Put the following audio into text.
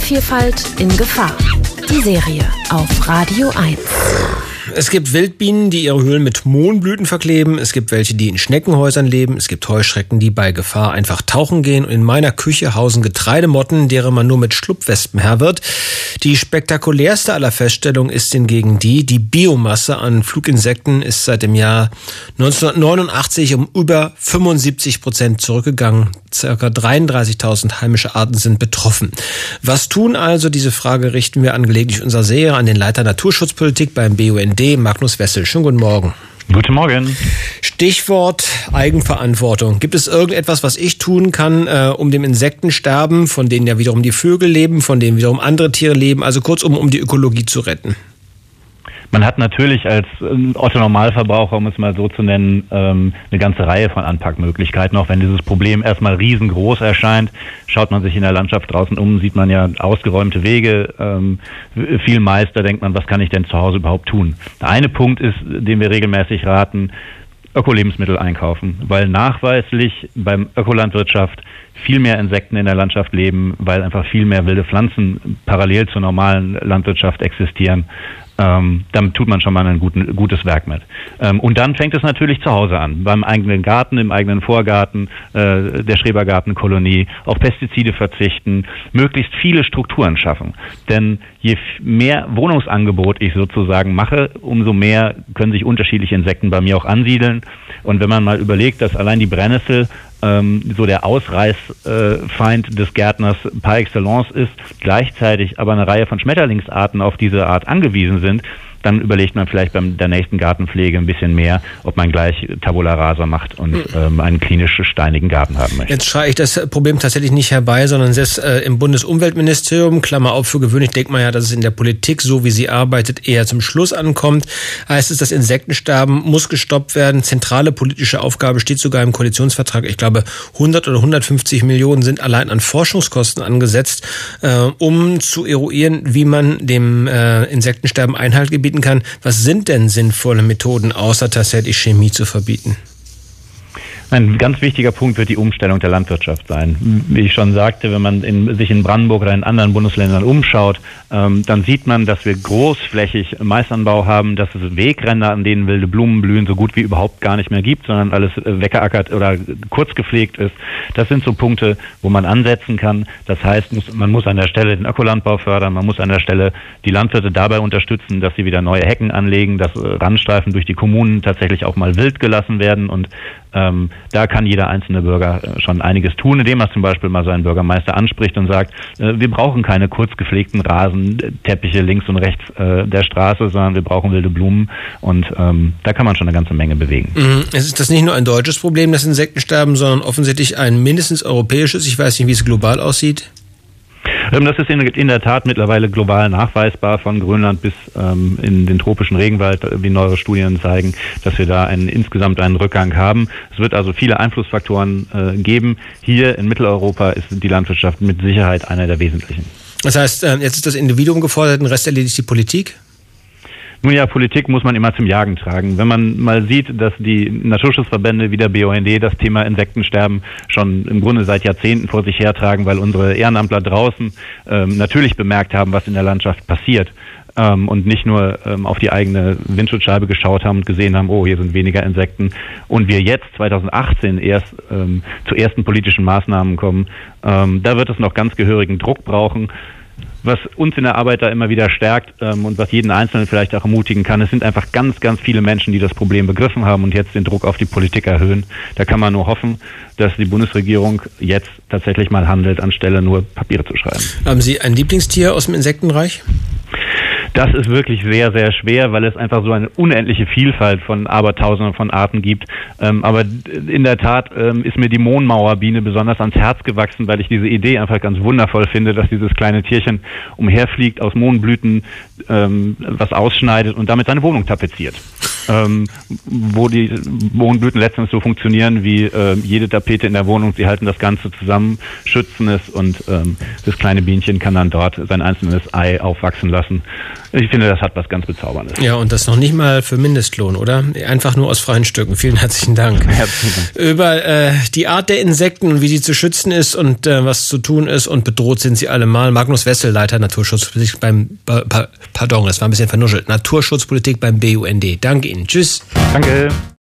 Artenvielfalt in Gefahr. Die Serie auf Radio 1. Es gibt Wildbienen, die ihre Höhlen mit Mohnblüten verkleben. Es gibt welche, die in Schneckenhäusern leben. Es gibt Heuschrecken, die bei Gefahr einfach tauchen gehen. Und in meiner Küche hausen Getreidemotten, deren man nur mit Schlupfwespen Herr wird. Die spektakulärste aller Feststellungen ist hingegen die Biomasse an Fluginsekten ist seit dem Jahr 1989 um über 75% zurückgegangen. Circa 33.000 heimische Arten sind betroffen. Was tun also? Diese Frage richten wir angelegentlich unserer Serie an den Leiter Naturschutzpolitik beim BUND, Magnus Wessel. Schönen guten Morgen. Guten Morgen. Stichwort Eigenverantwortung. Gibt es irgendetwas, was ich tun kann, um dem Insektensterben, von denen ja wiederum die Vögel leben, von denen wiederum andere Tiere leben, also kurzum, um die Ökologie zu retten? Man hat natürlich als Otto-Normalverbraucher, um es mal so zu nennen, eine ganze Reihe von Anpackmöglichkeiten. Auch wenn dieses Problem erstmal riesengroß erscheint, schaut man sich in der Landschaft draußen um, sieht man ja ausgeräumte Wege, viel Mais, da denkt man, was kann ich denn zu Hause überhaupt tun? Der eine Punkt ist, den wir regelmäßig raten, Ökolebensmittel einkaufen, weil nachweislich beim Ökolandwirtschaft viel mehr Insekten in der Landschaft leben, weil einfach viel mehr wilde Pflanzen parallel zur normalen Landwirtschaft existieren. Damit tut man schon mal ein gutes Werk mit. Und dann fängt es natürlich zu Hause an, beim eigenen Garten, im eigenen Vorgarten, der Schrebergartenkolonie, auf Pestizide verzichten, möglichst viele Strukturen schaffen. Denn je mehr Wohnungsangebot ich sozusagen mache, umso mehr können sich unterschiedliche Insekten bei mir auch ansiedeln. Und wenn man mal überlegt, dass allein die Brennnessel so der Ausreißfeind des Gärtners par excellence ist, gleichzeitig aber eine Reihe von Schmetterlingsarten auf diese Art angewiesen sind, dann überlegt man vielleicht bei der nächsten Gartenpflege ein bisschen mehr, ob man gleich Tabula Rasa macht und einen klinisch steinigen Garten haben möchte. Jetzt schreie ich das Problem tatsächlich nicht herbei, sondern selbst im Bundesumweltministerium, Klammer auf, für gewöhnlich denkt man ja, dass es in der Politik, so wie sie arbeitet, eher zum Schluss ankommt. Heißt es, das Insektensterben muss gestoppt werden. Zentrale politische Aufgabe steht sogar im Koalitionsvertrag. Ich glaube, 100 oder 150 Millionen sind allein an Forschungskosten angesetzt, um zu eruieren, wie man dem Insektensterben Einhalt gebieten kann. Was sind denn sinnvolle Methoden, außer tatsächlich Chemie zu verbieten? Ein ganz wichtiger Punkt wird die Umstellung der Landwirtschaft sein. Wie ich schon sagte, wenn man sich in Brandenburg oder in anderen Bundesländern umschaut, dann sieht man, dass wir großflächig Maisanbau haben, dass es Wegränder, an denen wilde Blumen blühen, so gut wie überhaupt gar nicht mehr gibt, sondern alles weggeackert oder kurz gepflegt ist. Das sind so Punkte, wo man ansetzen kann. Das heißt, man muss an der Stelle den Ökolandbau fördern, man muss an der Stelle die Landwirte dabei unterstützen, dass sie wieder neue Hecken anlegen, dass Randstreifen durch die Kommunen tatsächlich auch mal wild gelassen werden und da kann jeder einzelne Bürger schon einiges tun, indem er zum Beispiel mal seinen Bürgermeister anspricht und sagt, wir brauchen keine kurz gepflegten Rasenteppiche links und rechts der Straße, sondern wir brauchen wilde Blumen und da kann man schon eine ganze Menge bewegen. Es ist das nicht nur ein deutsches Problem, das Insektensterben, sondern offensichtlich ein mindestens europäisches. Ich weiß nicht, wie es global aussieht. Das ist in der Tat mittlerweile global nachweisbar, von Grönland bis in den tropischen Regenwald, wie neuere Studien zeigen, dass wir da insgesamt einen Rückgang haben. Es wird also viele Einflussfaktoren geben. Hier in Mitteleuropa ist die Landwirtschaft mit Sicherheit einer der wesentlichen. Das heißt, jetzt ist das Individuum gefordert, den Rest erledigt die Politik? Nun ja, Politik muss man immer zum Jagen tragen. Wenn man mal sieht, dass die Naturschutzverbände wie der BUND das Thema Insektensterben schon im Grunde seit Jahrzehnten vor sich hertragen, weil unsere Ehrenamtler draußen natürlich bemerkt haben, was in der Landschaft passiert und nicht nur auf die eigene Windschutzscheibe geschaut haben und gesehen haben, oh, hier sind weniger Insekten und wir jetzt 2018 erst zu ersten politischen Maßnahmen kommen, da wird es noch ganz gehörigen Druck brauchen. Was uns in der Arbeit da immer wieder stärkt und was jeden Einzelnen vielleicht auch ermutigen kann, es sind einfach ganz, ganz viele Menschen, die das Problem begriffen haben und jetzt den Druck auf die Politik erhöhen. Da kann man nur hoffen, dass die Bundesregierung jetzt tatsächlich mal handelt, anstelle nur Papiere zu schreiben. Haben Sie ein Lieblingstier aus dem Insektenreich? Das ist wirklich sehr, sehr schwer, weil es einfach so eine unendliche Vielfalt von Abertausenden von Arten gibt. Aber in der Tat ist mir die Mohnmauerbiene besonders ans Herz gewachsen, weil ich diese Idee einfach ganz wundervoll finde, dass dieses kleine Tierchen umherfliegt, aus Mohnblüten was ausschneidet und damit seine Wohnung tapeziert. wo die Mohnblüten letztendlich so funktionieren wie jede Tapete in der Wohnung. Sie halten das Ganze zusammen, schützen es und das kleine Bienchen kann dann dort sein einzelnes Ei aufwachsen lassen. Ich finde, das hat was ganz Bezauberndes. Ja, und das noch nicht mal für Mindestlohn, oder? Einfach nur aus freien Stücken. Vielen herzlichen Dank. Herzlichen Dank. Über die Art der Insekten und wie sie zu schützen ist und was zu tun ist und bedroht sind sie allemal. Magnus Wessel, Leiter Naturschutzpolitik beim, das war ein bisschen vernuschelt, Naturschutzpolitik beim BUND. Danke Ihnen. Tschüss. Danke.